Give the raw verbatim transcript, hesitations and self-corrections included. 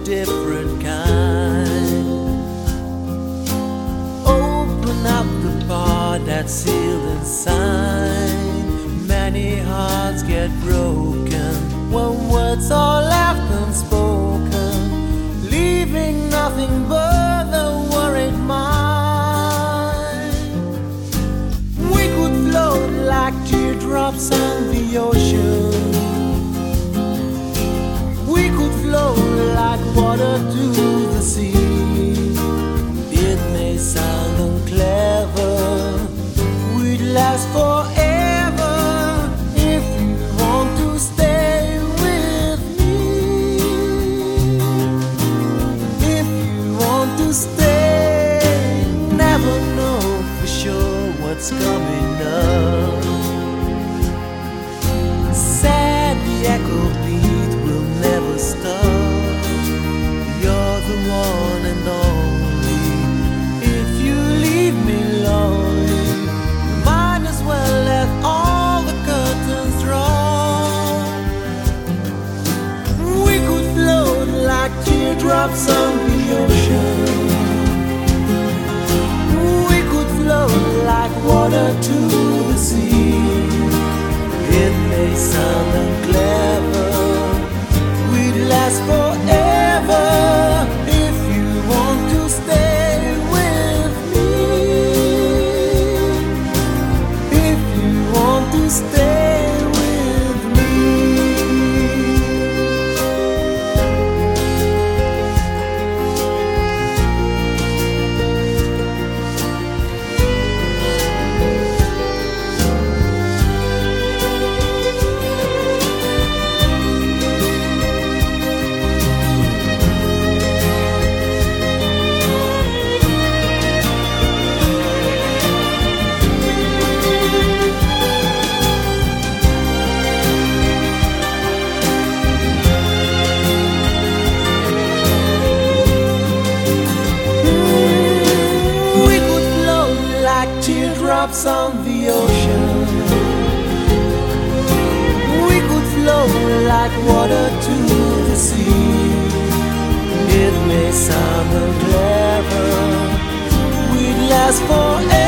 different kind. Open up the part that's sealed inside. Many hearts get broken when words are left unspoken, leaving nothing but the worried mind. We could float like teardrops on the ocean. We could flow like water to the sea. It may sound unclever, we'd last forever if you want to stay with me. If you want to stay, never know for sure what's coming up. Sad the echo beat will never stop. You're the one and only. If you leave me lonely, might as well let all the curtains drawn. We could float like teardrops on the ocean. We could float like water to the sea. It may sound unclever, we'd last forever if you want to stay with me. If you want to stay with me. Teardrops on the ocean. We could flow like water to the sea. It may sound unclever, we'd last forever.